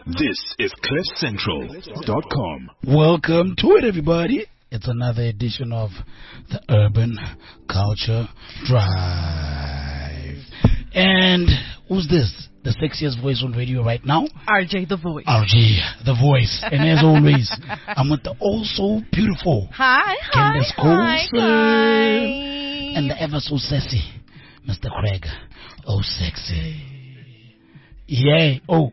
This is CliffCentral.com. Welcome to it, everybody. It's another edition of the Urban Culture Drive. And who's this? The sexiest voice on radio right now? RJ the Voice. RJ the Voice. And as always, I'm with the also beautiful Candace Colson and the ever so sassy Mr. Craig. Oh, sexy. Yay. Oh.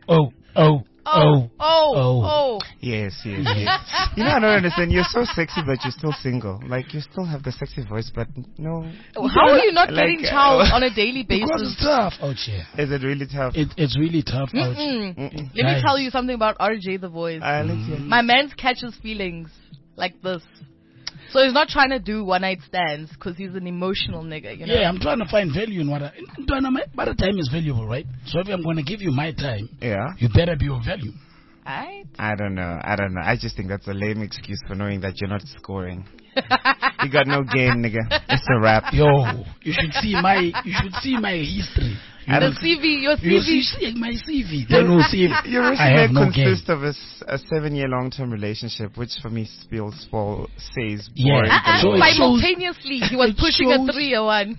Yes. You know, I don't understand. You're so sexy, but you're still single. Like, you still have the sexy voice, but no. How are you not getting chow on a daily basis? Because it's tough out here. Is it really tough? It's really tough out here. Let me tell you something about RJ the Voice. My man catches feelings like this. So he's not trying to do one-night stands because he's an emotional nigga, you know? Yeah, I'm trying to find value in what my time is valuable, right? So if I'm going to give you my time, you better be of value. Right? I don't know. I just think that's a lame excuse for knowing that you're not scoring. You got no game, nigga. It's a wrap. Yo, you should see my history. Your CV. You see my CV. Then we'll see. Your resume consists of a 7-year long-term relationship, which for me says boring. Simultaneously, he was pushing a 3-year one.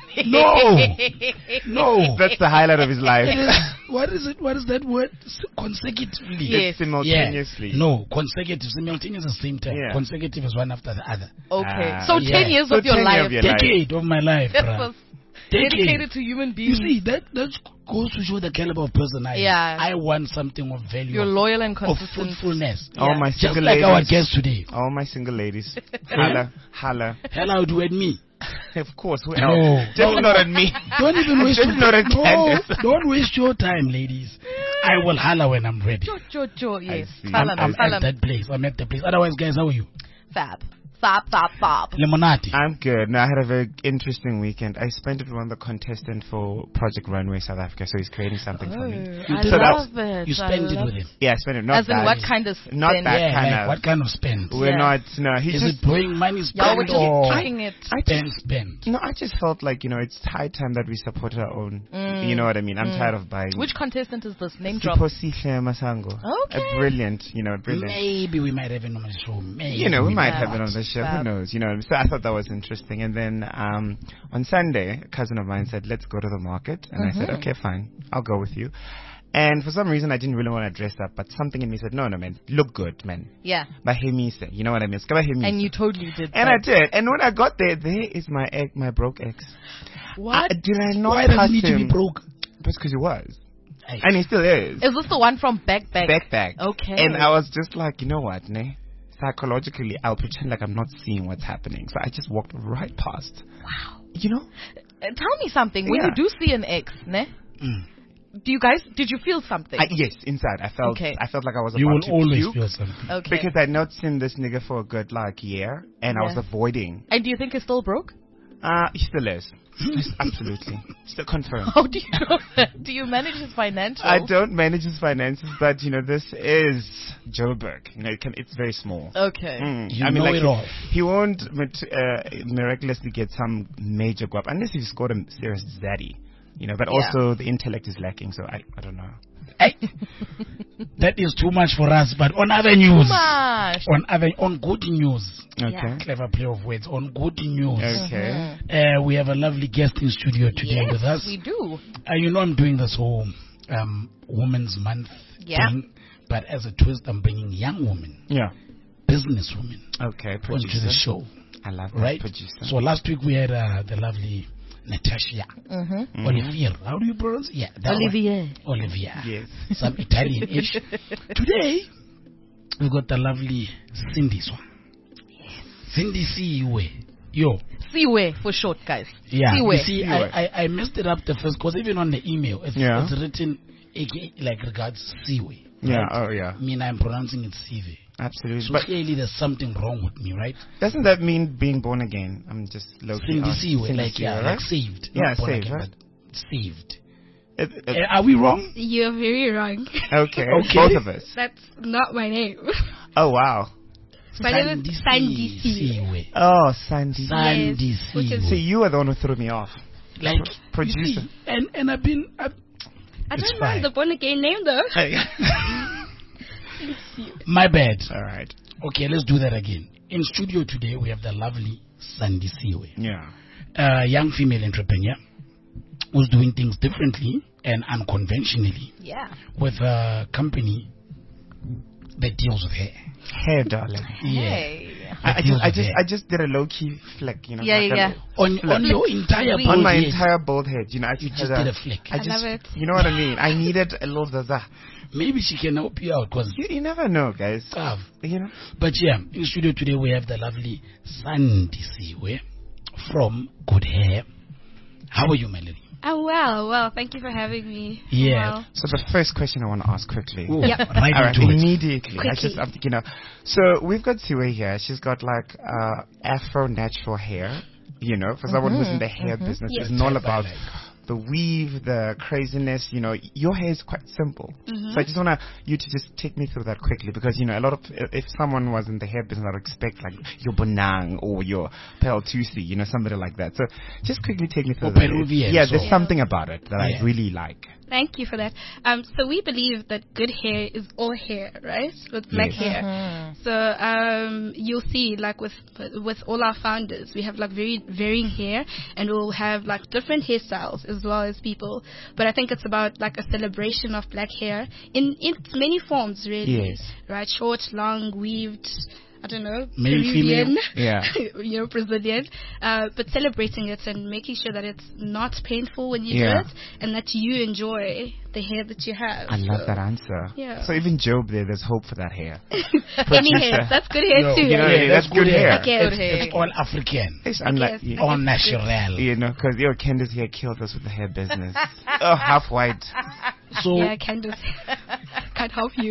No. That's the highlight of his life. What is it? What is that word? Consecutively. Yes. Simultaneously. Yeah. No, consecutive. Simultaneous at the same time. Yeah. Consecutive is one after the other. Okay. So 10 years of your life. Decade of my life, bro. Dedicated to human beings. You see, that goes to show the caliber of person I am. Yeah. I want something of value. You're loyal and consistent. Of fruitfulness. Yeah. All my just single like ladies. Our guest today. All my single ladies. Holla. Hello, do at me. Of course. Who no. else? Just not at me. Don't even waste your time. Don't waste your time, ladies. I will holla when I'm ready. Yes. I'm at that place. I'm at the place. Otherwise, guys, how are you? Fab. Lemonati. I'm good. No, I had a very interesting weekend. I spent it with one of the contestant for Project Runway South Africa, so he's creating something for me. I love it. You spent it with him? Yeah, I spent it. Not as in what kind of spend? Not that kind of. What kind of spend? We're not. No, he's Is it blowing money spend or kicking it? Spend. No, I just felt like, it's high time that we support our own. You know what I mean? I'm tired of buying. Which contestant is this? Name drop. Siposihle Masango. Okay. Brilliant. Brilliant. Maybe we might have it on the show. Maybe. We might have it on the show. Who knows? So I thought that was interesting. And then on Sunday, a cousin of mine said, let's go to the market. And I said, okay, fine. I'll go with you. And for some reason, I didn't really want to dress up. But something in me said, no, man. Look good, man. Yeah. Bahemise. You know what I mean? And you totally did. And I did. And when I got there is my broke ex. What? Did I not Why does he need to be broke? Just because he was. And he still is. Is this the one from Backpack? Backpack. Okay. And I was just like, you know what, ne? Psychologically, I'll pretend like I'm not seeing what's happening. So I just walked right past. Wow. Tell me something. When you do see an ex, ne? Did you feel something? Yes, inside. I felt like I was about to puke. You will always feel something. Okay. Because I'd not seen this nigga for a good year, and I was avoiding. And do you think he's still broke? He still is. Absolutely. Still confirmed. How do you know that? Do you manage his financials? I don't manage his finances, but this is Joburg. It's very small. Okay. It all. He won't miraculously get some major guap unless he's got a serious zaddy. But also the intellect is lacking, so I don't know. That is too much for us, but on other news, on good news, clever play of words, on good news, we have a lovely guest in studio today with us. We do. I'm doing this whole Women's Month thing, but as a twist, I'm bringing young women, business women, onto the show. I love that, right? Producer. So last week we had the lovely Natasha Olivier. How do you pronounce? Yeah, Olivier. Yes. Some Italian-ish. Today we got the lovely Cindy Swan. Yes. Cindy Siwe. Yo. Siwe for short, guys. Yeah. Siwe. You see, I messed it up the first because even on the email it's written like regards Siwe. Yeah. Right? Oh yeah. I mean, I'm pronouncing it Siwe. Absolutely. So clearly there's something wrong with me, right? Doesn't that mean being born again? I'm just low-key like saved. Yeah, saved, right? Saved. Are we wrong? You're very wrong. Okay. Both of us. That's not my name. Oh, wow. My name is Sandy Siwe. Oh, Sandy. Sandy Siwe. So you are the one who threw me off. Like, producer. And I've been... I don't mind the born again name though. My bad. All right. Okay, let's do that again. In studio today, we have the lovely Sandy Siwe. Yeah. A young female entrepreneur who's doing things differently and unconventionally. Yeah. With a company that deals with hair. Hair, darling. Yeah. Hey. I just did a low key flick, you know. Yeah. On your entire bald on my head. entire bald head, you know. You just did a flick. I love it. You know what I mean? I needed a little zaza. Maybe she can help you out because You never know, guys. You know. But yeah, in studio today we have the lovely Sandy Siwe from Good Hair. How are you, my lady? Oh, well, thank you for having me. Yeah. Wow. So the first question I want to ask quickly. Ooh, Yep. right All right, into it. immediately. Quickly. So we've got Siwe here. She's got like Afro natural hair. You know, for someone who's in the hair business, Yes. it's all about the weave, the craziness. You know, your hair is quite simple. So I just want you to just take me through that quickly because, you know, a lot of, if someone was in the hair business, I'd expect like your Bonang or your Pearl Tusi, you know, somebody like that. So just quickly take me through Or that. Peruvian, Yeah, so- there's something about it that I really like. Thank you for that. So we believe that good hair is all hair, right? With black hair. So you'll see, like with all our founders, we have like very varying hair, and we'll have like different hairstyles as well as people. But I think it's about like a celebration of black hair in its many forms, really. Yes. Right? Short, long, weaved. I don't know, Male, Peruvian, female. Yeah. you know, Brazilian, but celebrating it and making sure that it's not painful when you Yeah. do it, and that you enjoy the hair that you have. I love So, that answer. Yeah. So even Job there's hope for that hair. Any hair, that's good hair No, too. You know, Yeah, that's good hair. Okay. Good hair. It's all African. It's unlike, Yes. All natural. you know, because your Candace here killed us with the hair business. Half white. So, Yeah, Candace can't help you.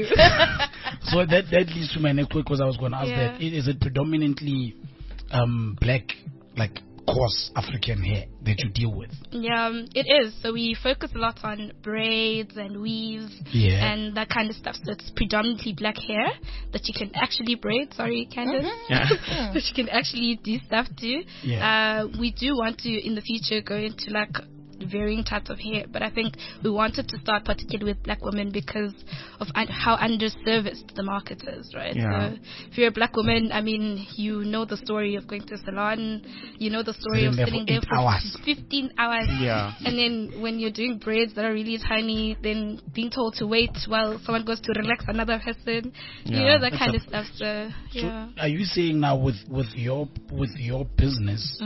so that leads to my next question because I was going to ask Yeah. that. Is it predominantly black, like coarse African hair that you deal with? Yeah, it is. So we focus a lot on braids and weaves Yeah. and that kind of stuff. So it's predominantly black hair that you can actually braid. Sorry, Candace. Yeah. That you can actually do stuff to. Yeah. We do want to in the future go into like varying types of hair, but I think we wanted to start particularly with black women because of how underserviced the market is, right? Yeah. So if you're a black woman, I mean, you know the story of going to a salon, you know the story of sitting there for 8 hours. 15 hours, Yeah. and then when you're doing braids that are really tiny, then being told to wait while someone goes to relax another person, you Yeah. know, that kind of stuff. So yeah. So are you saying now with your business,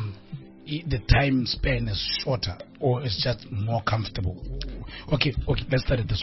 the time span is shorter or it's just more comfortable? Okay, let's start it this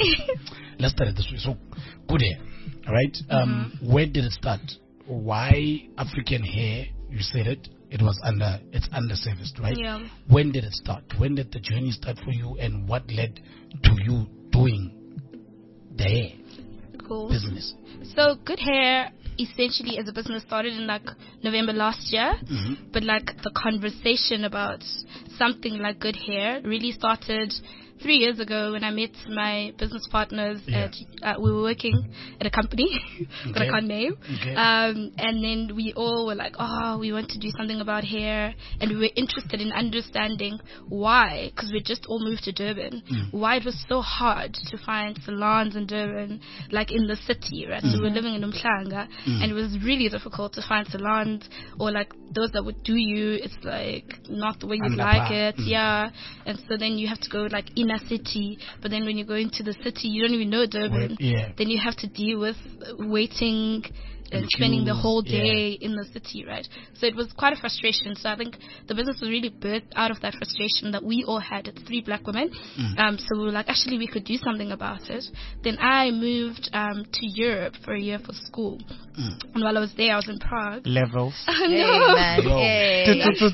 way. So, good hair, right? Where did it start? Why African hair? You said it's underserviced, right? Yeah. When did it start? When did the journey start for you, and what led to you doing the hair Cool. business? So good hair essentially as a business started in like November last year, but like the conversation about something like good hair really started 3 years ago when I met my business partners. Yeah. We were working at a company that I Okay. can't name. Okay. And then we all were like, we want to do something about hair. And we were interested in understanding why, because we just all moved to Durban, why it was so hard to find salons in Durban, like in the city, right? So we were living in Umhlanga, and it was really difficult to find salons, or like those that would do you, it's like not the way you'd Under like par. it. Yeah. And so then you have to go like inner city, but then when you go into the city, you don't even know Durban. Yeah. Then you have to deal with waiting and spending the queues, whole day in the city, right? So it was quite a frustration. So I think the business was really birthed out of that frustration that we all had. It's 3 black women. So we were like, actually, we could do something about it. Then I moved to Europe for a year for school. And while I was there, I was in Prague. Levels. Hey, man. Yo. Hey.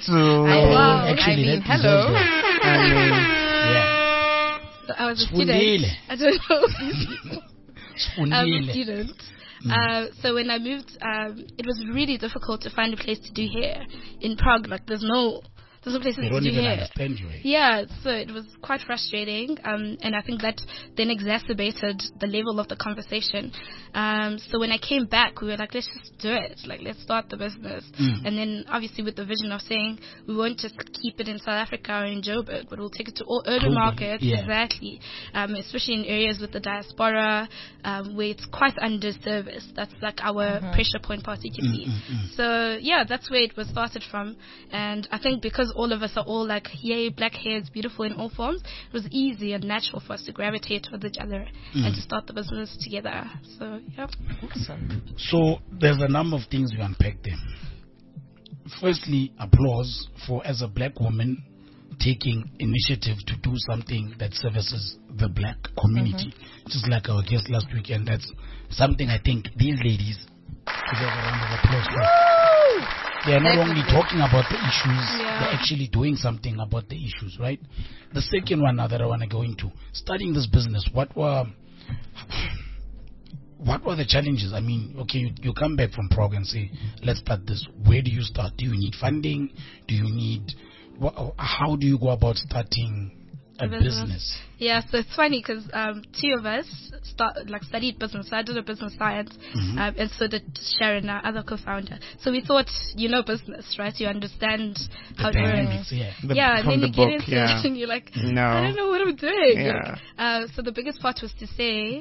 Wow. Actually, I mean, that hello. deserves yeah. So I was a Spundile. student. I don't know. I was a Spundile. student. So when I moved, it was really difficult to find a place to do hair in Prague. Like there's no there's no places they don't to do even hair. understand you. Yeah, so it was quite frustrating, and I think that then exacerbated the level of the conversation. So when I came back, we were like, let's just do it. Like, let's start the business. And then obviously with the vision of saying we won't just keep it in South Africa or in Joburg, but we'll take it to all urban markets. Yeah. Exactly. Especially in areas with the diaspora, where it's quite underserviced. That's like our pressure point particularly. So yeah, that's where it was started from. And I think because all of us are all like, yay, black hair is beautiful in all forms, it was easy and natural for us to gravitate towards each other and to start the business together. So yeah. So there's a number of things you unpacked there. Firstly, applause for, as a black woman, taking initiative to do something that services the black community. Just like our guest last weekend, that's something I think these ladies deserve a round of applause for. They are not only talking about the issues, they're actually doing something about the issues, right? The second one now that I want to go into, starting this business, what were the challenges? I mean, okay, you come back from Prague and say, let's start this. Where do you start? Do you need funding? Do you need... how do you go about starting a business? Yeah, so it's funny because two of us studied business. So I did a business science, and so did Sharon, our other co-founder. So we thought, business, right? You understand how to run. And then you get into it and you're like, no, I don't know what I'm doing. Yeah. So the biggest part was to say,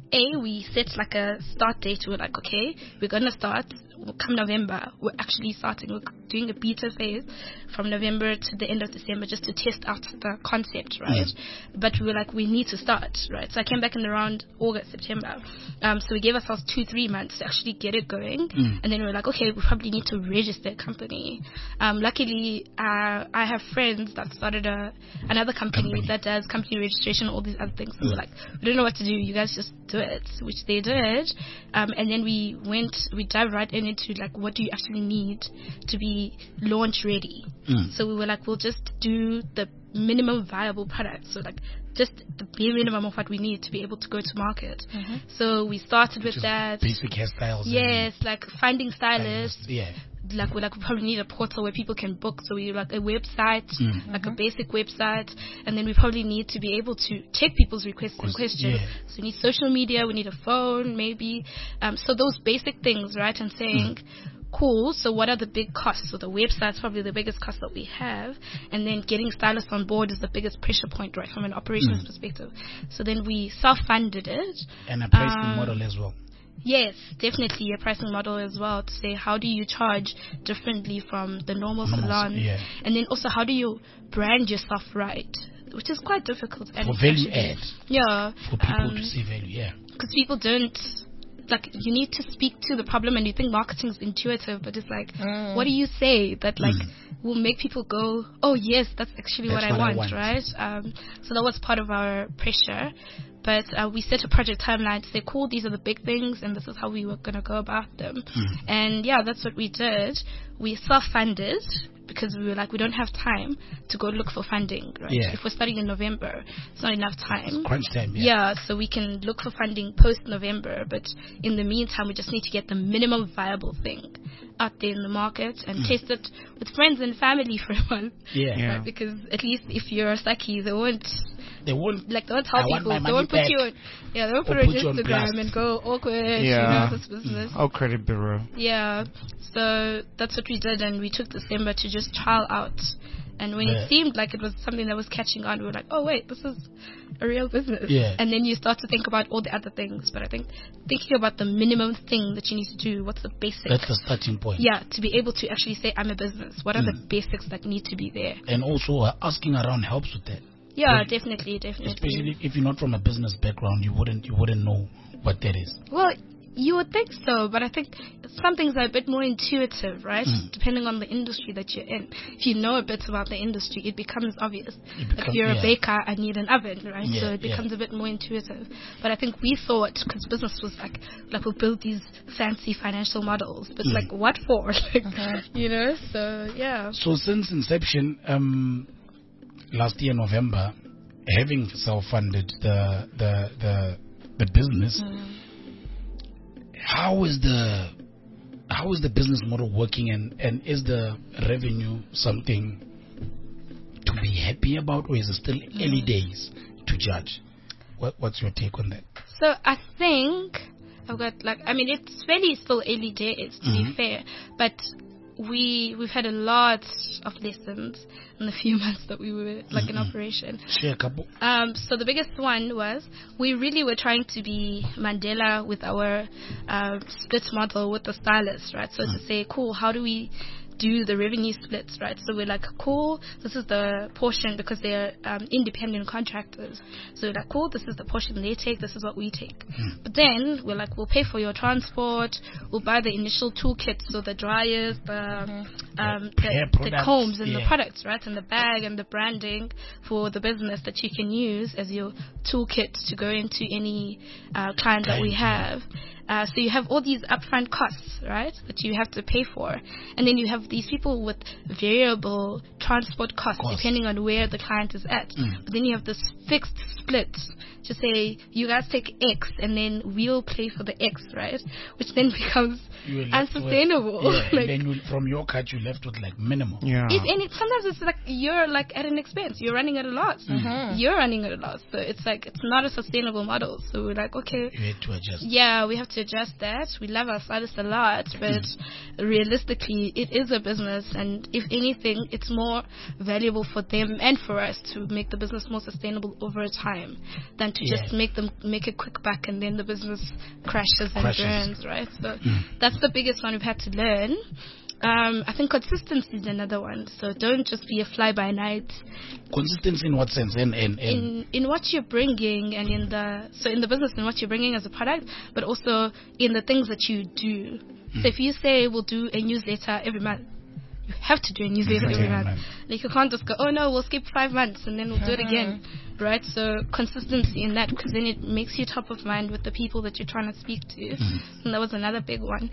we set like a start date. We were like, okay, we're going to start. Come November, we're actually starting. We're doing a beta phase from November to the end of December just to test out the concept, right? But we were like, we need to start, right? So I came back in around August, September. So we gave ourselves 2-3 months to actually get it going. And then we were like, okay, we probably need to register a company. Luckily, I have friends that started another company that does company registration, all these other things. So we were like, we don't know what to do. You guys just do it, which they did. And then we dived right into like, what do you actually need to be launch ready? So we were like, we'll just do the minimum viable product. So like just the bare minimum of what we need to be able to go to market. So we started with that. Basic hairstyles. Yes, like finding stylists. Like we probably need a portal where people can book. So we like a website, like a basic website, and then we probably need to be able to check people's requests and questions. So we need social media, we need a phone, maybe. So those basic things, right? And saying, cool, so what are the big costs? So the website's probably the biggest cost that we have, and then getting stylists on board is the biggest pressure point, right, from an operations perspective. So then we self-funded it. And a pricing model as well. Yes, definitely a pricing model as well, to say how do you charge differently from the normal salon, and then also how do you brand yourself right, which is quite difficult. For value add. Yeah. For people to see value, because people don't, like, you need to speak to the problem, and you think marketing is intuitive, but it's like, what do you say that like will make people go, oh yes, that's actually what I want, right? So that was part of our pressure. But we set a project timeline to say, cool, these are the big things, and this is how we were going to go about them. And yeah, that's what we did. We self-funded because we were like, we don't have time to go look for funding, right? If we're starting in November, it's not enough time. It's crunch time, so we can look for funding post-November, but in the meantime, we just need to get the minimum viable thing out there in the market and test it with friends and family for a month. Right? Because at least if you're a Saki, they won't tell people. They won't put you on. They won't put it on Instagram and go awkward. This business. Oh, credit bureau. So that's what we did, and we took December to just trial out. And when it seemed like it was something that was catching on, we were like, oh wait, this is a real business. And then you start to think about all the other things. But I think thinking about the minimum thing that you need to do, what's the basics? That's the starting point. To be able to actually say, I'm a business. What are the basics that need to be there? And also asking around helps with that. Definitely. Especially if you're not from a business background, you wouldn't know what that is. Well, you would think so, but I think some things are a bit more intuitive, right? Depending on the industry that you're in. If you know a bit about the industry, it becomes obvious. If you're a baker, I need an oven, right? So it becomes a bit more intuitive. But I think we thought, because business was like we'll build these fancy financial models, but like what for? So yeah. So since inception, last year November, having self-funded the business, how is the business model working, and is the revenue something to be happy about, or is it still early days to judge? What's your take on that? So I think I've got it's fairly still early days to be fair, but we've had a lot of lessons in the few months that we were in operation. Share a couple. So the biggest one was we really were trying to be Mandela with our split model with the stylists, right? So to say, cool, how do we do the revenue splits, right? So we're like, cool, this is the portion, because they're independent contractors. So we're like, cool, this is the portion they take, this is what we take. But then we're like, we'll pay for your transport, we'll buy the initial toolkits, so the dryers, the combs and the products, right? And the bag and the branding for the business that you can use as your toolkit to go into any client that we have. So you have all these upfront costs, right, that you have to pay for. And then you have these people with variable transport costs depending on where the client is at. But then you have this fixed split to say, you guys take X and then we'll pay for the X, right? Which then becomes unsustainable. And then from your cut, you're left with minimum. Yeah. Sometimes it's like you're at an expense. You're running at a loss. You're running at a loss. So it's not a sustainable model. So we're like, okay. You have to adjust. Yeah, we have to adjust that. We love our stylists a lot, but realistically, it is a business, and if anything, it's more valuable for them and for us to make the business more sustainable over time than to just make a quick buck and then the business crashes and burns, right? So that's the biggest one we've had to learn. I think consistency is another one. So don't just be a fly-by-night. Consistency in what sense? In what you're bringing, and in the business, in what you're bringing as a product, but also in the things that you do. So if you say we'll do a newsletter every month, you have to do a newsletter every month. Like, you can't just go, oh no, we'll skip 5 months and then we'll do it again, right? So consistency in that, because then it makes you top of mind with the people that you're trying to speak to. And that was another big one.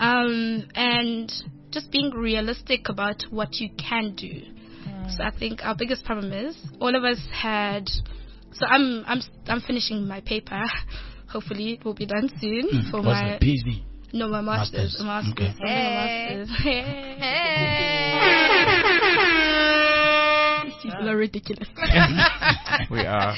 And just being realistic about what you can do. So I think our biggest problem is all of us had. So I'm finishing my paper. Hopefully it will be done soon for my PhD. No, my master's. Okay. Hey. These people are ridiculous. We are.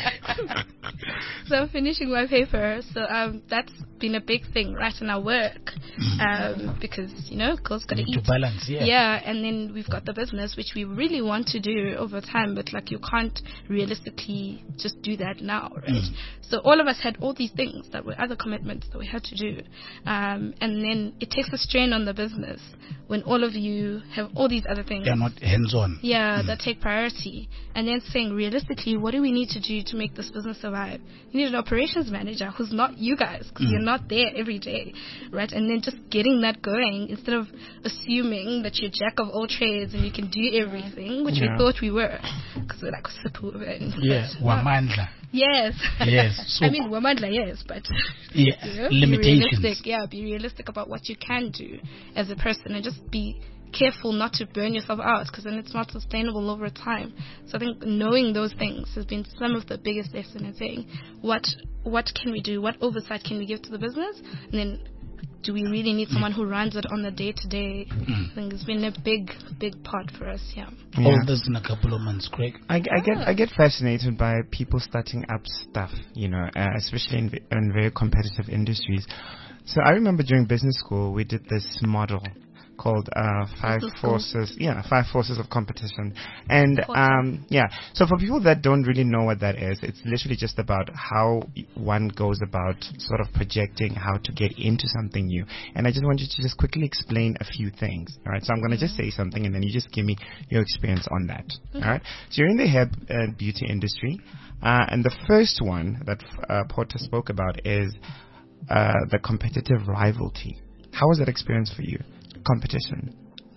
So I'm finishing my paper. So that's been a big thing, right, in our work. Because, girls got to eat. To balance, Yeah, and then we've got the business, which we really want to do over time, but you can't realistically just do that now, right? So all of us had all these things that were other commitments that we had to do. And then it takes a strain on the business when all of you have all these other things. They're not hands-on. Yeah, that take priority. And then saying, realistically, what do we need to do to make this business survive? You need an operations manager who's not you guys, because you're not there every day, right? And then just getting that going instead of assuming that you're jack of all trades and you can do everything, which we thought we were, because we're superwoman. Yes, Wamandla. Yes. Yes. So I mean, Wamandla, yes, but limitations. Be realistic about what you can do as a person, and just be careful not to burn yourself out, because then it's not sustainable over time. So I think knowing those things has been some of the biggest lessons in saying what can we do, what oversight can we give to the business, and then do we really need someone who runs it on the day-to-day? I think it's been a big part for us. All this in a couple of months, Craig. I get fascinated by people starting up stuff, especially in very competitive industries. So I remember during business school we did this model called 5 forces of competition. And so for people that don't really know what that is, it's literally just about how one goes about sort of projecting how to get into something new. And I just want you to just quickly explain a few things. All right, so I'm going to just say something and then you just give me your experience on that. All right, so you're in the hair beauty industry, and the first one that Porter spoke about is the competitive rivalry. How was that experience for you? Competition.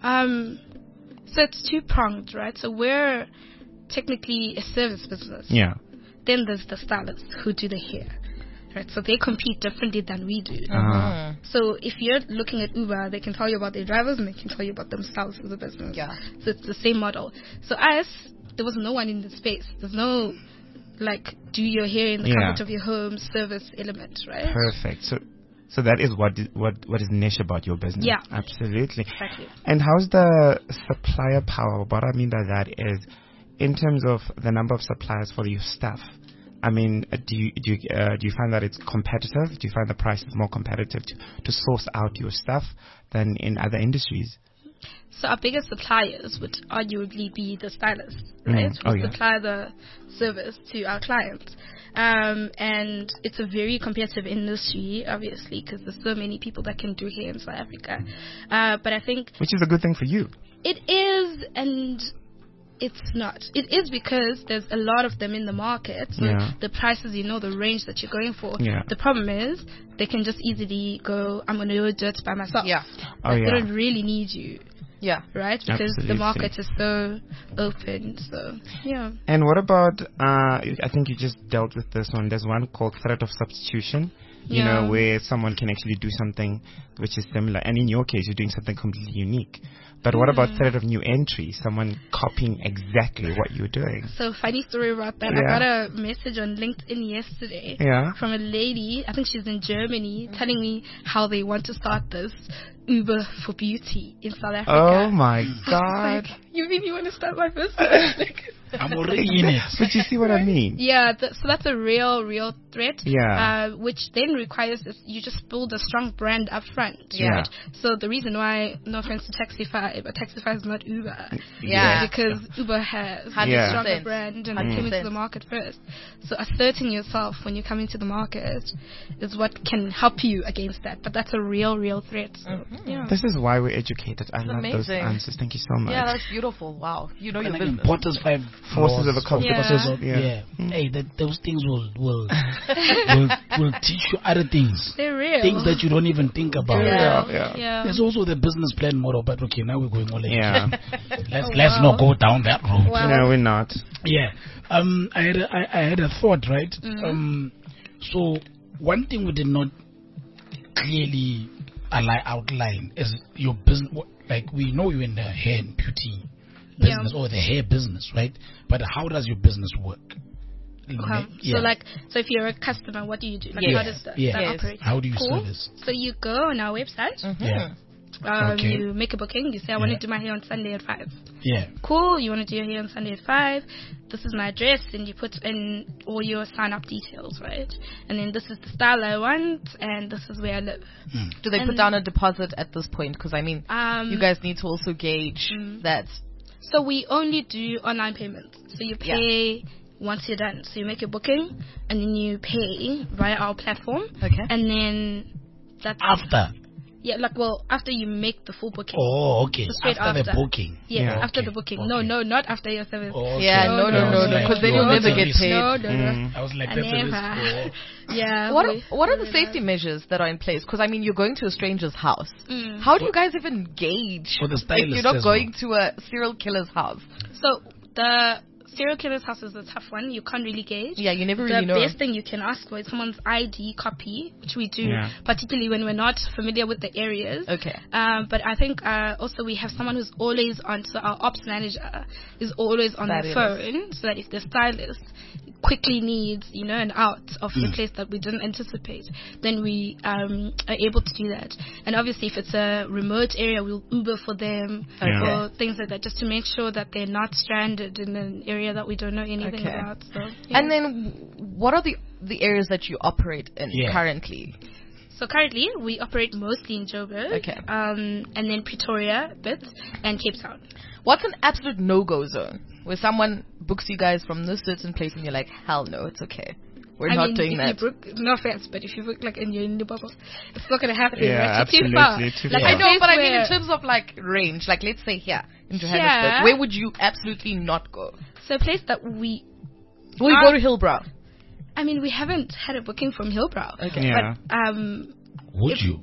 So it's two-pronged, right? So we're technically a service business. Yeah. Then there's the stylists who do the hair, right? So they compete differently than we do. So if you're looking at Uber, they can tell you about their drivers and they can tell you about themselves as a business. Yeah. So it's the same model. So there was no one in the space. There's no do your hair in the comfort of your home service element, right? Perfect. So that is what is niche about your business. Yeah. Absolutely. Exactly. And how's the supplier power? What I mean by that is in terms of the number of suppliers for your stuff, I mean, do you find that it's competitive? Do you find the price is more competitive to source out your stuff than in other industries? So our biggest suppliers would arguably be the stylists, right? We supply the service to our clients. And it's a very competitive industry, obviously, because there's so many people that can do hair in South Africa. But I think... Which is a good thing for you. It is, and it's not. It is because there's a lot of them in the market. So the prices, the range that you're going for. Yeah. The problem is they can just easily go, I'm going to do it by myself. Yeah. They don't really need you. Yeah. Right? Because Absolutely. The market is so open. So, yeah. And what about, I think you just dealt with this one. There's one called threat of substitution. You know, where someone can actually do something which is similar. And in your case, you're doing something completely unique. But what about threat of new entry? Someone copying exactly what you're doing? So, funny story about that. I got a message on LinkedIn yesterday from a lady, I think she's in Germany, telling me how they want to start this Uber for beauty in South Africa. Oh my God. Like, you mean you want to start my business? I'm already in it. But you see what I mean? Yeah, so that's a real threat. Yeah. Which then requires you just build a strong brand up front. Yeah. Right? So the reason why, no offense to Taxify, but Taxify is not Uber. Yeah. Because Uber has a stronger brand and came into the market first. So asserting yourself when you come into the market is what can help you against that. But that's a real threat. So, yeah. This is why we're educated. I love those answers. Thank you so much. Yeah, that's beautiful. Wow. You know your business. Porter's 5 forces of a company. Hey, those things will teach you other things. They're real. Things that you don't even think about. Yeah. There's also the business plan model, but okay, now we're going all in. Let's not go down that road. Wow. No, we're not. Yeah. I had a thought, right? So one thing we did not clearly outline is your business. Like, we know you're in the hair and beauty business or the hair business, right? But how does your business work? So if you're a customer, what do you do? Like, how does that operate? How do you service? So you go on our website. You make a booking. You say, I want to do my hair on Sunday at 5. Yeah. Cool. You want to do your hair on Sunday at 5. This is my address, and you put in all your sign-up details, right? And then this is the style I want, and this is where I live. Do they put down a deposit at this point? Because, I mean, you guys need to also gauge that. So we only do online payments. So you pay once you're done. So you make a booking, and then you pay via our platform. Okay. And then that's... After? Yeah, after you make the full booking. Oh, okay. So after the booking. Yeah, after the booking. Okay. No, not after your service. Oh, okay. Yeah, no, because then you'll never get paid. No. I was like, never. Yeah. What are the safety measures that are in place? Because, I mean, you're going to a stranger's house. How do you guys even gauge if you're not going to a serial killer's house? So, the serial killer's house is a tough one. You can't really gauge. Yeah, you never really know. The best thing you can ask for is someone's ID copy, which we do, particularly when we're not familiar with the areas. Okay. But I think also we have someone who's always on, so our ops manager is always on the phone, so that if the stylist quickly needs, an out of the place that we didn't anticipate, then we are able to do that. And obviously, if it's a remote area, we'll Uber for them or things like that, just to make sure that they're not stranded in an area that we don't know anything about. So, And then, what are the areas that you operate in currently? So currently, we operate mostly in Joburg, and then Pretoria a bit, and Cape Town. What's an absolute no-go zone? Where someone books you guys from this certain place and you're like, hell no, it's okay. We're not doing that. No offense, but if you book in your bubble, it's not going to happen. Yeah, right? Absolutely. Too far. I know, but I mean in terms of range, let's say here in Johannesburg, where would you absolutely not go? So a place that we... Will you go to Hillbrow? I mean, we haven't had a booking from Hillbrow. Okay. Yeah. But, would you?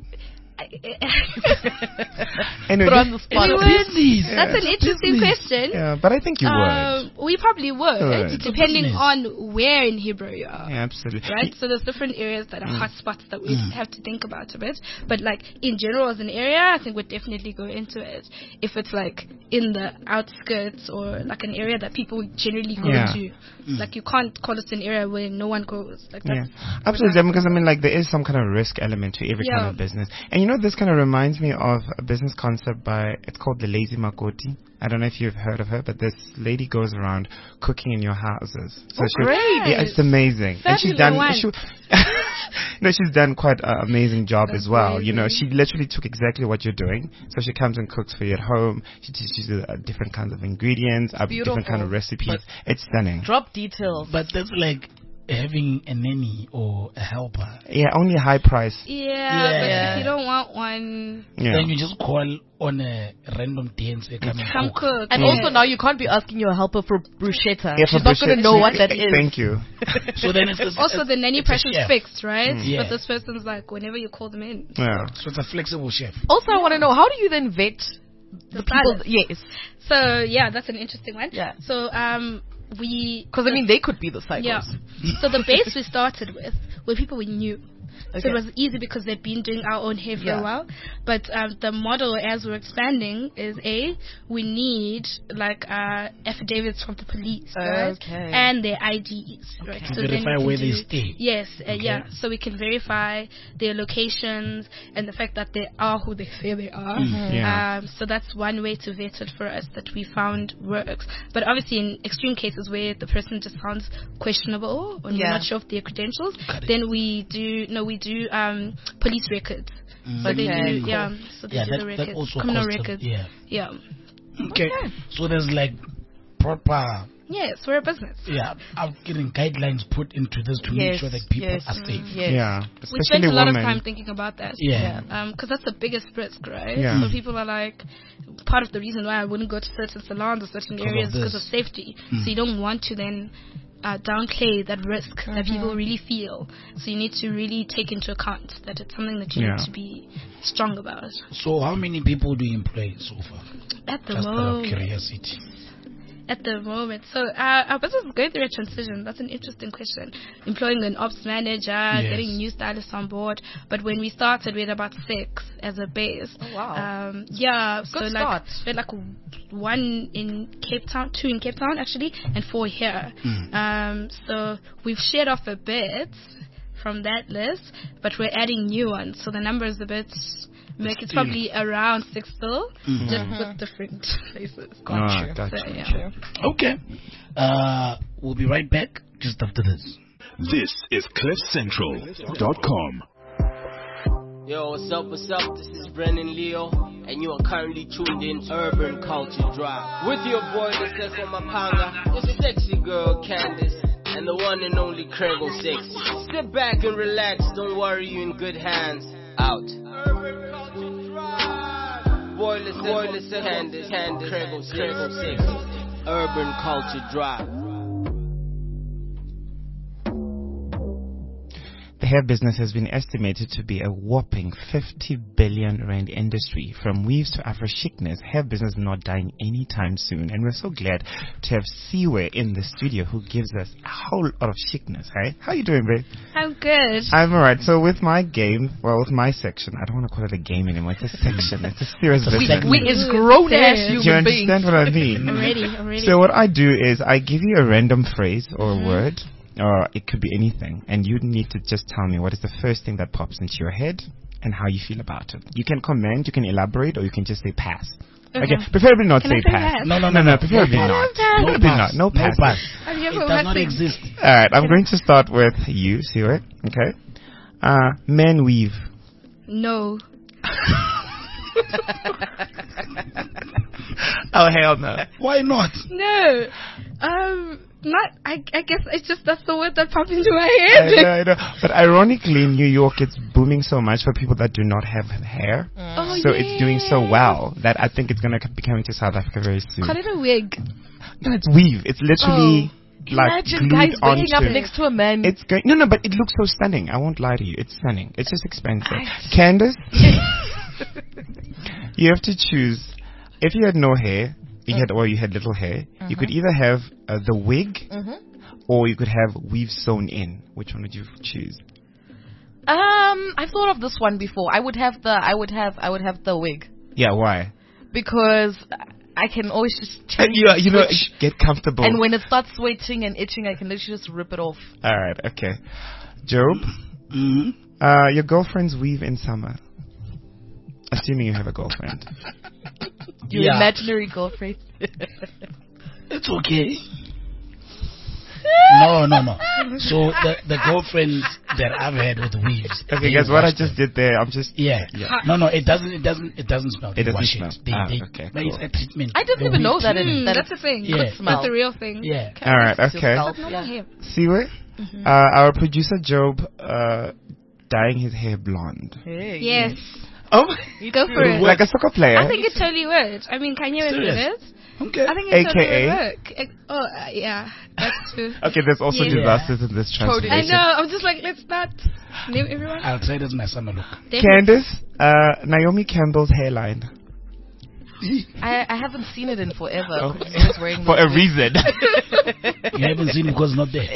Anyway, put on the spot. That's an interesting question. Yeah, but I think you would. We probably would, depending on where in Hebrew you are. Yeah, absolutely. Right? So there's different areas that are hot spots that we have to think about a bit. But in general as an area, I think we'd definitely go into it. If it's in the outskirts or an area that people generally go to. You can't call it an area where no one goes. Absolutely, because there is some kind of risk element to every kind of business. And this kind of reminds me of a business concept it's called the Lazy Makoti. I don't know if you've heard of her, but this lady goes around cooking in your houses. So great! Yeah, it's amazing. And she's done. She's done quite an amazing job as well. Crazy. You know, she literally took exactly what you're doing. So she comes and cooks for you at home. She teaches you different kinds of ingredients, different kind of recipes. But it's stunning. Drop details. But that's like having a nanny or a helper. Yeah, only a high price. Yeah, but if you don't want one, then you just call on a random DNC come cook. And also now you can't be asking your helper for bruschetta. Yeah, she's not going to know what that is. Thank you. So then it's also the nanny price is fixed, right? But this person's like whenever you call them in. Yeah. So it's a flexible chef. Also, I want to know, how do you then vet the people? Yes. So that's an interesting one. Yeah. So because I mean they could be the psychos. Yeah. So the base we started with were people we knew. Okay. So it was easy because they'd been doing our own hair for a while. But the model as we're expanding is we need like affidavits from the police, right? Okay. And their IDs, right? To verify where they stay. Yes, so we can verify their locations and the fact that they are who they say they are. So that's one way to vet it for us that we found works. But obviously in extreme cases where the person just sounds questionable or we're not sure of their credentials, then we do police records. So they do, so they do the records, also criminal records. Okay. So there's like proper. Yes, we're a business. Yeah, I'm getting guidelines put into this to make sure that people are safe. Yeah, we spent a lot of time thinking about that. Because that's the biggest risk, right? Yeah. So people are like, part of the reason why I wouldn't go to certain salons or certain areas is because of safety. So you don't want to then downplay that risk that people really feel. So you need to really take into account that it's something that you need to be strong about. So how many people do you employ so far? At the moment. Just out of curiosity. At the moment. So our business is going through a transition. That's an interesting question. Employing an ops manager, getting new stylists on board. But when we started, we had about 6 as a base. Oh, wow. Good start. We had like 1 in Cape Town, 2 in Cape Town actually, and 4 here. So we've shared off a bit from that list, but we're adding new ones. So the number is a bit... it's probably around 6 still, just with different places. Gotcha. Okay. We'll be right back just after this. This is CliffCentral.com. Yo, what's up? This is Brennan Leo, and you are currently tuned in Urban Culture Drive. With your boy, the Seth on my panga, the sexy girl, Candace, and the one and only Crego Sexy. Sit back and relax, don't worry, you in good hands. Out. Urban Culture Drive. Boyless, Candace, Crego Sexy. Urban Culture Drive. The hair business has been estimated to be a whopping 50 billion rand industry. From weaves to Afro chicness, hair business is not dying anytime soon. And we're so glad to have Siwe in the studio who gives us a whole lot of chicness. Hey, how you doing, babe? I'm good. I'm alright. So with my section, I don't want to call it a game anymore. It's a section. It's a serious business. We is grown ass human beings. You understand what I mean? I'm ready. So what I do is I give you a random phrase or a word. Or it could be anything, and you need to just tell me what is the first thing that pops into your head and how you feel about it. You can comment, you can elaborate, or you can just say pass. Okay, preferably not say pass. No, preferably not. No pass. It does not exist. Alright, I'm going to start with you, Siwe. Okay. Men weave. No. Oh, hell no. Why not? No. I guess it's just that's the word that popped into my head. I know. But ironically, in New York, it's booming so much for people that do not have hair. So it's doing so well that I think it's going to be coming to South Africa very soon. Call it a wig. No, it's weave. It's literally like imagine glued guys waking up next to a man. It's going. No, but it looks so stunning. I won't lie to you. It's stunning. It's just expensive. Candace, you have to choose. If you had no hair, you had little hair, you could either have the wig, or you could have weave sewn in. Which one would you choose? I've thought of this one before. I would have the wig. Yeah, why? Because I can always just change get comfortable. And when it starts sweating and itching, I can literally just rip it off. All right, okay. Job, your girlfriends weave in summer. Assuming you have a girlfriend. Your imaginary girlfriend. It's okay. No. So the girlfriends that I've had with weaves. Okay, guys, what I just did there, I'm just No, it doesn't smell. It doesn't smell. Okay, cool. It's a treatment. I didn't even know that. That's a thing. Yeah. That's a real thing. Yeah. All right. Okay. Siwe, our producer Job, dyeing his hair blonde. Hey. Yes. Oh, You go for it. like a soccer player. I think it totally would. I mean, Kanye West did it. Okay. I think it totally AKA? would work. Yeah, that's true. Okay, there's also disasters in this translation. I know. I'm just like, let's not name everyone. I'll say that's my summer look. Candice, Naomi Campbell's hairline. I haven't seen it in forever. Oh. For a reason. You haven't seen it because it's not there.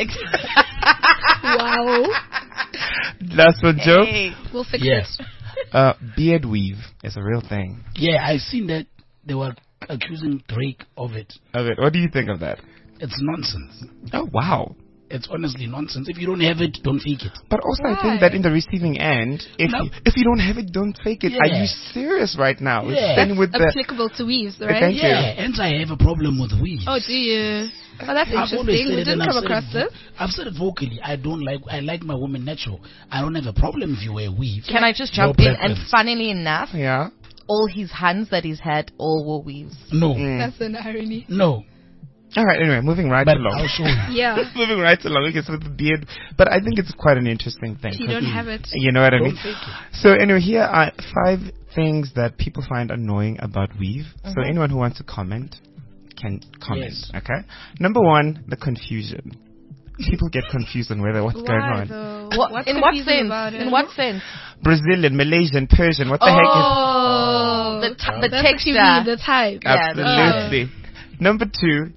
Wow. Last one, Joe. Hey. We'll fix it. Beard weave is a real thing. Yeah, I seen that they were accusing Drake of it. What do you think of that? It's nonsense. Oh, wow. It's honestly nonsense. If you don't have it, don't fake it. But also, I think that in the receiving end, if you don't have it, don't fake it. Yeah. Are you serious right now? Yeah. Then with applicable to weaves, right? Thank you. And I have a problem with weaves. Oh, do you? Oh, that's I've always interesting. said We it, didn't and come across this. I've said it vocally. I like my woman natural. I don't have a problem if you wear weave. Can I just jump No in? And preference. funnily enough, Yeah. all his hands that he's had all wore weaves. No. That's an irony. No. All right, anyway, moving right But along. I'll show you. Yeah. Moving right along, okay, so with the beard. But I think it's quite an interesting thing. If you don't have it. You know what I mean? Don't fake it. So anyway, here are 5 things that people find annoying about weave. So anyone who wants to comment can comment, Yes. okay? Number 1, the confusion. People get confused on what's going on. Though? What, in what sense? In what sense? Brazilian, Malaysian, Persian, what the heck Oh, The that's texture. actually the type. is... Absolutely. Number 2,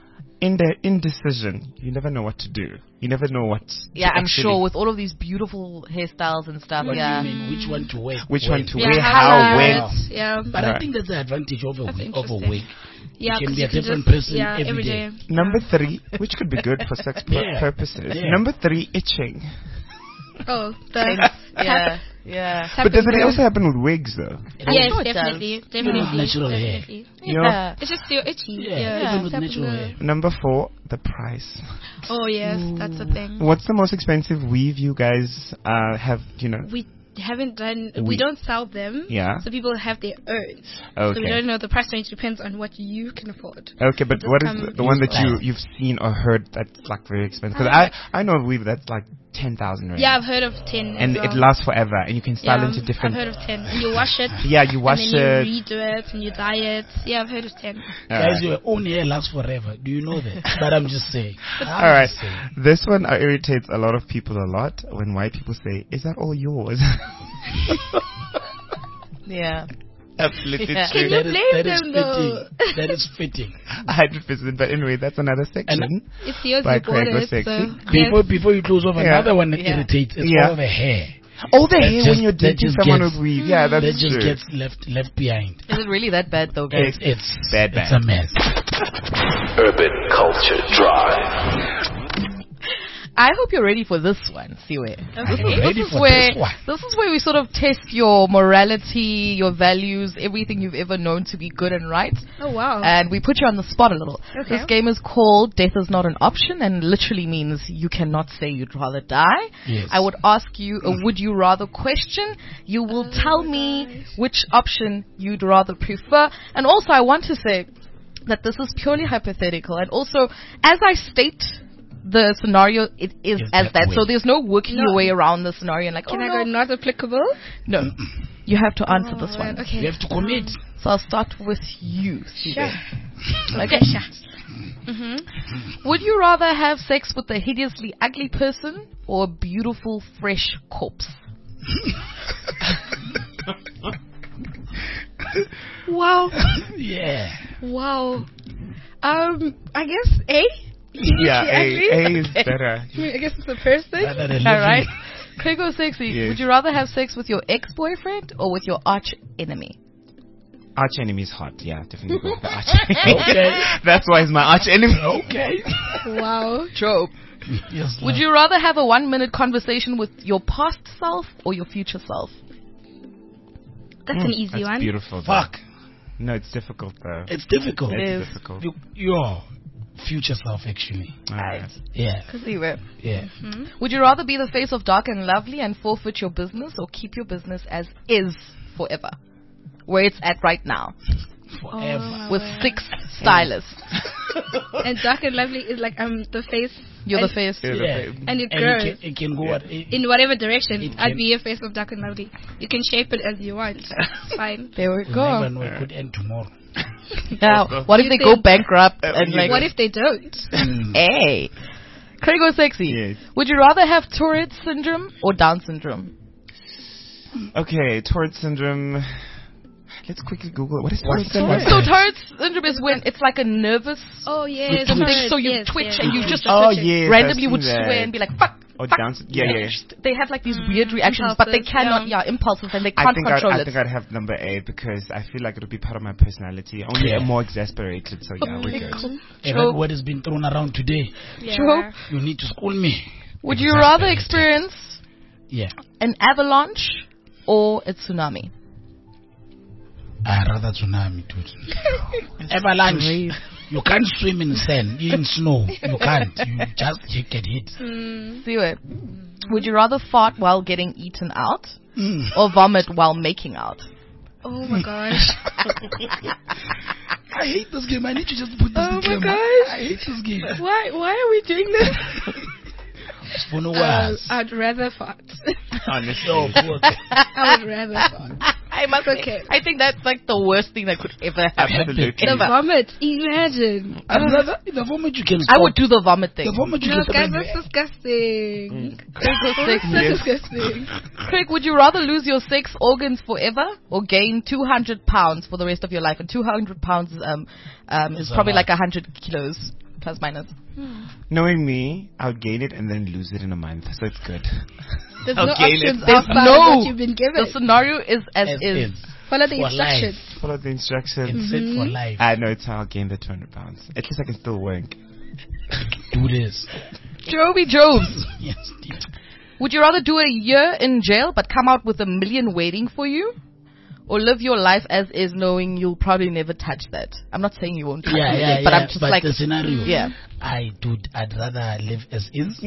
indecision. You never know what to do. You never know what Yeah, to I'm sure with all of these beautiful hairstyles and stuff. What do Yeah. you mean? Which one to wear? Which one to Yeah, wear, how how, when. Yeah. But Right. I think that's the advantage of a interesting. wig. Yeah, You can 'cause be you a can different just- person yeah, every day. Number 3, which could be good for sex Yeah. purposes. Yeah. Number 3, itching. Oh, Yeah. But does it also happen with wigs though? Yes, sure it definitely. With Definitely. natural hair. Definitely. Yeah. It's just still itchy. Yeah, even with it's natural happening. hair. Number 4, the price. Oh, yes, that's the thing. What's the most expensive weave you guys have, We haven't done, We- we don't sell them. Yeah. So people have their own. Okay. So we don't know, the price range depends on what you can afford. Okay, but Just what is come- the one that Price. you've seen or heard that's like very expensive? Because I know a weave that's like 10,000 rand. Yeah, I've heard of 10 And as well. it lasts forever, and you can style into different. I've heard of 10. And you wash it. Yeah, you wash and then it. you redo it and you dye it. Yeah, I've heard of 10. Guys, your own hair lasts forever. Do you know that? But I'm just saying. All right, this one irritates a lot of people a lot when white people say, "Is that all yours?" Yeah. Absolutely Yeah. true. Can you blame that is them, though? fitting. That is fitting. 100%. But anyway, that's another section. It's yours, By you bought Craig was it. sexy. So, Before you close off, Yeah. another one that Yeah. irritates is Yeah. all the hair. Oh, the That hair just- when you're that dating just someone gets- with weave. Yeah, that's That just true. gets left behind. Is it really that bad though, guys? It's Bad. It's a mess. Urban Culture Drive. I hope you're ready for this one, Siwe. Okay. Ready This is for where this one. this is where we sort of test your morality, your values, everything you've ever known to be good and right. Oh, wow. And we put you on the spot a little. Okay. This game is called Death is Not an Option and literally means you cannot say you'd rather die. Yes. I would ask you a would you rather question. You will tell me which option you'd rather prefer. And also I want to say that this is purely hypothetical. And also, as I state the scenario, it is Yes, as that that. way. So there's no working your way around the scenario and like, Can oh, I no. go not applicable? No. You have to answer Oh, this one. man, okay. You have to commit. So I'll start with you, Siwe. Sure. Okay. Would you rather have sex with a hideously ugly person or a beautiful, fresh corpse? Wow. Yeah. Wow. I guess A? Yeah, Ugly? A is better. I guess it's a person. Rather than All living- right. Krigo Sexy, Yes. would you rather have sex with your ex-boyfriend or with your arch enemy? Arch enemy is hot. Yeah, definitely go with the arch enemy. Okay. That's why he's my arch enemy. Okay. Wow. Job. Yes, Would you rather have a 1-minute conversation with your past self or your future self? That's an easy one. Beautiful. Though. Fuck. No, it's difficult though. It's difficult. It's difficult. Your future self, actually. Alright. Yeah. Yeah. Would you rather be the face of Dark and Lovely and forfeit your business, or keep your business as is forever, where it's at right now, Forever. with 6 stylists? And Dark and Lovely is like the face. You're the face. Yeah. And it grows. It can go In whatever direction. I'd be a face of Dark and Lovely. You can shape it as you want. It's fine. There we Never go. know, it could end tomorrow. Yeah. What if they go bankrupt and like? What if they don't? Hey, Craig or Sexy? Yes. Would you rather have Tourette's syndrome or Down syndrome? Okay, Tourette syndrome. Let's quickly Google it. What is Tourette syndrome? So Tourette's syndrome is when it's like a nervous Oh, yes. something, Tourette's, so you yes, twitch yes. and you just Oh, yes. randomly I've would seen swear that. and be like, fuck. Or fuck. Down. Yeah. They have like these weird reactions, but they Impulses, cannot, impulses, and they can't control I it. think I'd have number 8 because I feel like it would be part of my personality. Only more exasperated. So yeah, we're good. That word has been thrown around today. Yeah. Sure. You need to school me. Would you rather experience an avalanche or a tsunami? I'd rather tsunami, dude. Avalanche. You can't swim in sand, in snow. You can't. You get hit. See it. Would you rather fart while getting eaten out or vomit while making out? Oh my gosh. I hate this game. I need to just put this Oh my game. gosh. I hate this game. Why are we doing this? It's for no words. I'd rather fart. Honestly. I would rather fart. I must Okay. I think that's like the worst thing that could ever happen. Absolutely. The vomit. Imagine. I'd rather the vomit you can I stop. would do the vomit thing. The vomit you No, can guys, stop. that's disgusting. Craig was That's sexy. so disgusting. Craig, would you rather lose your 6 organs forever or gain 200 pounds for the rest of your life? And 200 pounds is probably like 100 kilos, plus minus. Knowing me, I would gain it and then lose it in a month. So it's good. There's I'll no gain options it. There's outside no. of what you've been given. The scenario is as is. Follow the For instructions. life. Follow the instructions. It's set for life. I know it's how I'll gain the 200 pounds. At least I can still work. Do this. Joby Jobs. Yes, dear. Would you rather do a year in jail but come out with 1 million waiting for you? Or live your life as is knowing you'll probably never touch that? I'm not saying you won't touch it, but I'm just like... the scenario. Yeah. I'd rather live as is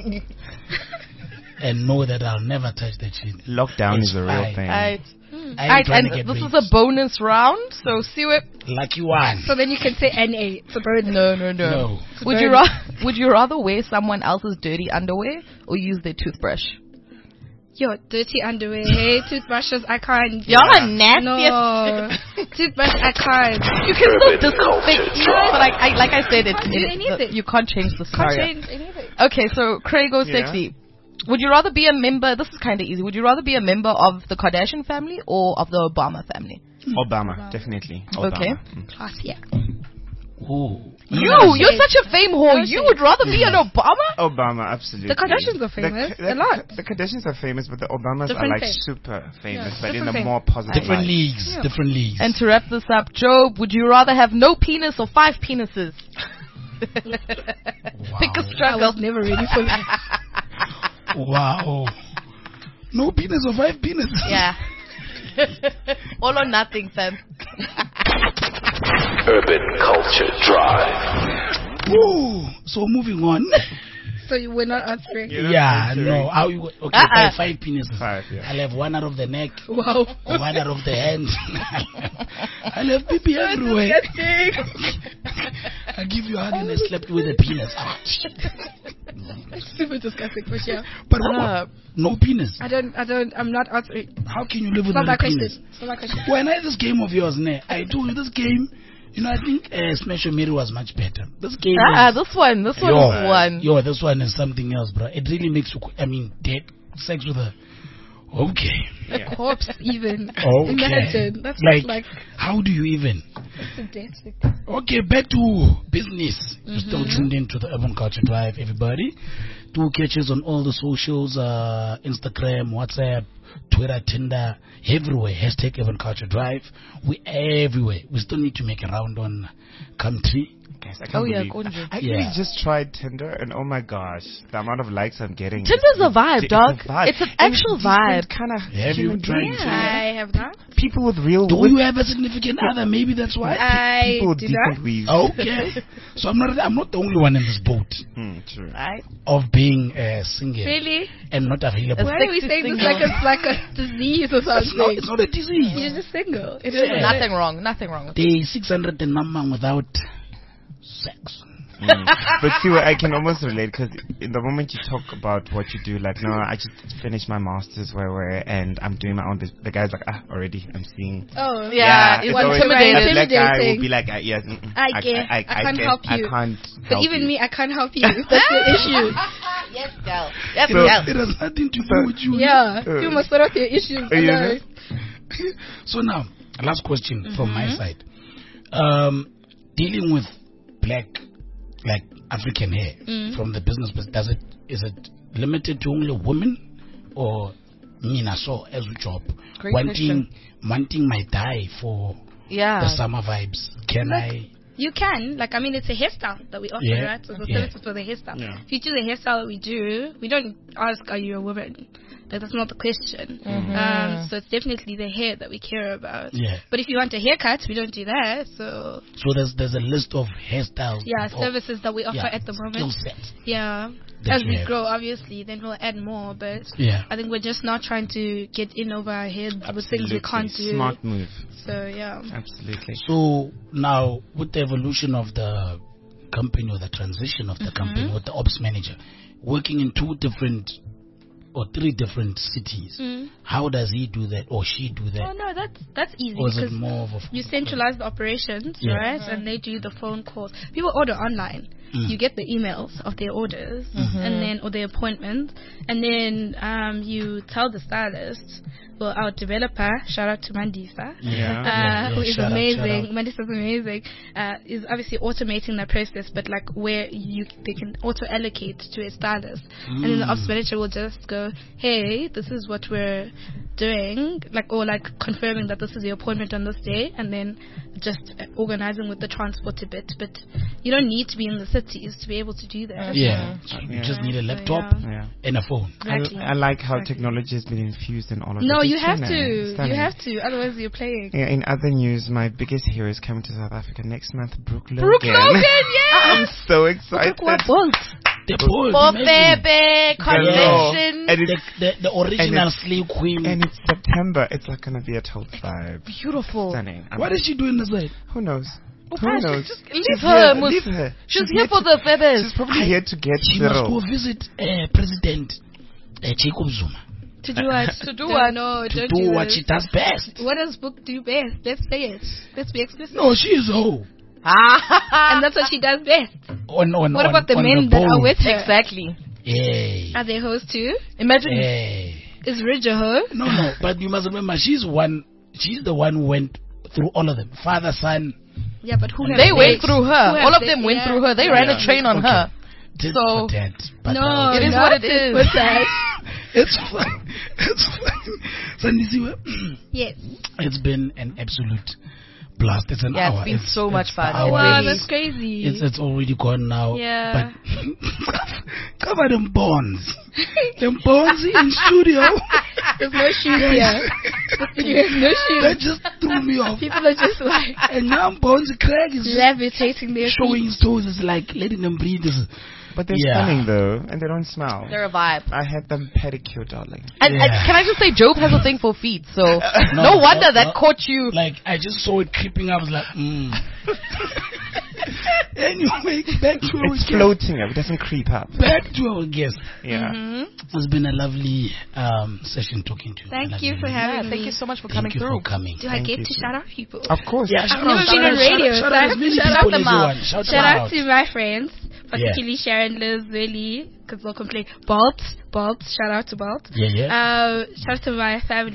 and know that I'll never touch that shit. Lockdown It's is a real fine. thing. Alright. I ain't trying to And get this raped. is a bonus round, so see it. Lucky one. So then you can say NA. It's a bonus. No. No. Would you rather wear someone else's dirty underwear or use their toothbrush? Yo, dirty underwear. Hey, toothbrushes, I can't. Y'all are nasty. No. Toothbrush, I can't. You can still Urban disinfect, culture but like I said, Can't do anything. you can't change the Can't scenario. change anything. Okay, so Craig or Sexy. Would you rather be a member, this is kind of easy, would you rather be a member of the Kardashian family or of the Obama family? Obama, definitely. Obama. Okay. Class, yeah. Ooh. You're such a fame whore. You would rather be an Obama? Obama, absolutely. The Kardashians are famous. A lot. The Kardashians are famous, but the Obamas Different are like fame. super famous, Yeah, but in different a fame. more positive Different light. leagues. Yeah. Different leagues. And to wrap this up, Job, would you rather have no penis or 5 penises? Pick a I struggle. was never ready for that. Wow. No penis or 5 penises. Yeah. All or nothing, fam. Urban Culture Drive. Ooh. So moving on. So you were not answering. You're not Yeah, answering. no. Okay, 5 penises. 5, yeah. I'll have one out of the neck, Wow. one out of the hands. I'll have pee everywhere. I'll give you a hug and I slept with a penis. Super disgusting for sure. But what? No penis. I'm not answering. How can you live It's with not my a penis? question. It's not my question. When I this game of yours, I told you this game. You know, I think Smash Your Mary was much better. This game is... This one is one. Yo, this one is something else, bro. It really makes you... dead sex with a... Okay. A corpse, even. Okay. Imagine. That's like how do you even... it's a death sick. Okay, back to business. You're still tuned in to the Urban Culture Drive, everybody. Do catch us on all the socials, Instagram, WhatsApp, Twitter, Tinder, everywhere. Hashtag Urban Culture Drive. We everywhere. We still need to make a round on Country. Guys, I can't believe I really just tried Tinder, and oh my gosh, the amount of likes I'm getting. Tinder's a vibe, dog. It's an actual vibe. Kind of. Have you tried Tinder? I have not. People with real. Do you have a significant other? Maybe that's why. People with do decent not. weaves. Okay. So I'm not the only one in this boat True. of being single. Really? And not available. Why are we saying this like it's like a disease or something? It's not a disease. You're just single. It Yeah. Nothing wrong. Nothing wrong with it. Day 600 and number without sex. But see, I can almost relate, because in the moment you talk about what you do, like, no, I just finished my master's and I'm doing my own business. The guy's like, already, I'm seeing. Oh, Yeah, it's it's always- intimidating. That guy will be like, yes, I can't help you. I can't But help even you. me, I can't help you. That's the issue. Yes, girl. Yes, It girl. has nothing to do with you. Yeah, you must sort out your issues. You So now, last question from my side. Dealing with black, like African hair from the business, is it limited to only women, or Mina so as a job Great wanting my dye for the summer vibes? Can I? You can. Like, I mean, it's a hairstyle that we offer, Yeah. right? So the Yeah. services for the hairstyle. Yeah. If you do the hairstyle that we do, we don't ask, are you a woman? Like, that's not the question. So it's definitely the hair that we care about. Yeah. But if you want a haircut, we don't do that. So there's a list of hairstyles. services that we offer at the moment. Skill set. Yeah. that As you we have. grow, obviously, then we'll add more. But Yeah. I think we're just not trying to get in over our heads with things we can't do. Smart move. So yeah. Absolutely. So now, with the evolution of the company, or the transition of the company, with the ops manager working in 2 different or 3 different cities, how does he do that or she do that? Oh no, that's easy. Or is it because more of a you centralize the operations, Yeah. right? And they do the phone calls. People order online. You get the emails of their orders and then or their appointments, and then you tell the stylist. Well, our developer, shout out to Mandisa, who is shout out, amazing. Mandisa's amazing. Is obviously automating that process, but like where they can auto allocate to a stylist, and then the ops manager will just go, "Hey, this is what we're doing," or confirming that this is the appointment on this day, and then just organizing with the transport a bit. But you don't need to be in the cities to be able to do that. You just need a laptop and a phone. Exactly. I like how technology has been infused in all of No, this. you It's have stunning. to. Stunning. You have to. Otherwise, you're playing. Yeah, in other news, my biggest hero is coming to South Africa next month, Brooke Logan. Brooke Logan, yeah. I'm so excited. The bold, For imagine. baby convention. And it's, the original and slave queen. and it's September. It's like gonna be a total vibe. Beautiful. Stunning. What is she doing this way? Who knows? Who Gosh, knows? just She's leave her, here. Mus- Leave her. She's here for the feathers. She's probably here to get She must go Cyril. visit President Jacob Zuma To do what? To do what? No, to don't do do what that. she does best. What does Book do best? Let's say it. Let's be explicit. No, she is a hoe. And that's what she does best. What What about the men that are with her? Exactly. Hey. Are they hoes too? Imagine. Hey. Is Ridge a hoe? No, but you must remember, she's the one who went through all of them. Father, son. Yeah, but who have They went through her. Who have All of they- them went yeah. through her. They ran a train on Okay. her. Tit So- for tat. But, No, It is not what it tit is. for tat. it's fine. It's fine. Sandisiwe, Yes. it's been an absolute blast. It's an Yeah, hour. it's been so much the fun. hour. Wow, Really? that's crazy. It's already gone now. Yeah. But cover them bonds. Them bonds in studio. There's no shoes here. The studio has no That shoes. just threw me off. People are just like And now Bones Craig is just levitating their showing feet. his toes. It's like letting them breathe. But they're Yeah. stunning though, and they don't smell. They're a vibe. I had them pedicure, darling. And Yeah. can I just say, Job has a thing for feet, so no wonder that caught you. Like, I just saw it creeping up. I was like, Anyway, back to our It's guest. floating up. It doesn't creep up. Back to our guest. Yeah. It's been a lovely session talking to you. Thank you for Yeah, having thank me. you so much for Thank coming you through. for coming. Do I Thank get you to too. shout out people? Of course. Yeah, I've never been on radio. Shout so out I as have to many shout people out as you want. Shout Shout them out to my friends, particularly Sharon, Liz, Willie, because they'll complain. Bolt, shout out to Bolt. Yeah. Shout out to my family,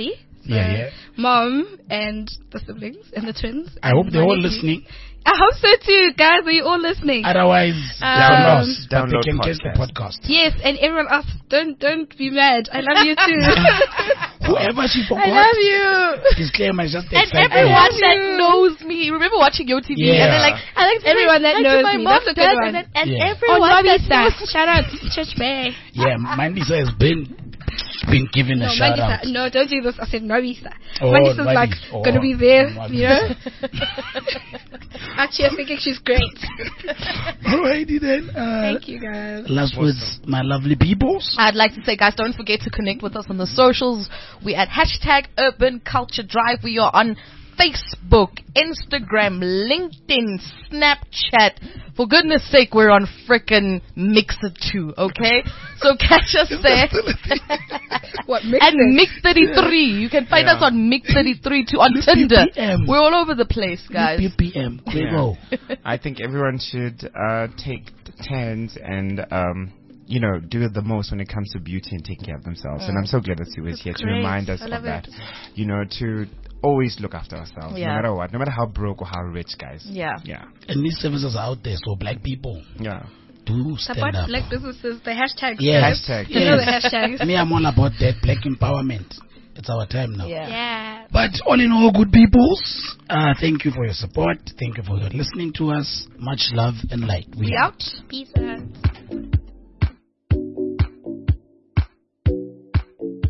Yeah. Mom and the siblings and the twins. I hope they're all listening. I hope so too, guys. Are you all listening? Otherwise, download but they can catch the podcast. Yes, and everyone else, don't be mad. I love you too. Whoever she forgot. I love you. Disclaimer, just And everyone that knows me. Remember watching Yo TV? Yeah. And they're like, I like to Everyone that knows my me. mom, That's a good dad, one. and Yeah. everyone that knows me. Shout out Church Bay. Yeah, Mandisa has been given a shout out. No, don't do this. I said Novisa. Oh, Mandisa's Nobby. like gonna be there, Nobby. you know. Actually, I'm thinking she's great. Alrighty then. Thank you, guys. Last words, my lovely peoples. I'd like to say, guys, don't forget to connect with us on the socials. We at #UrbanCultureDrive. We are on Facebook, Instagram, LinkedIn, Snapchat. For goodness sake, we're on frickin' Mixer too, okay? So catch us there. What, Mixer? And Mix33. You can find us on Mix33 too, on Tinder. BPM. We're all over the place, guys. BPM. Yeah. I think everyone should take turns and do the most when it comes to beauty and taking care of themselves. And I'm so glad that Sue is here to great. remind us I of love that. it. To always look after ourselves, Yeah. no matter what, no matter how broke or how rich, guys. Yeah. Yeah. And these services are out there, so black people Yeah. do stand Support up. black businesses. The hashtags. Yes. guys. Hashtag. You know the hashtags. Me, I'm all about that black empowerment. It's our time now. Yeah. Yeah. But all in all, good peoples, thank you for your support. Thank you for your listening to us. Much love and light. We out. Peace out.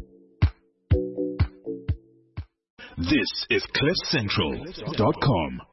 This is CliffCentral.com.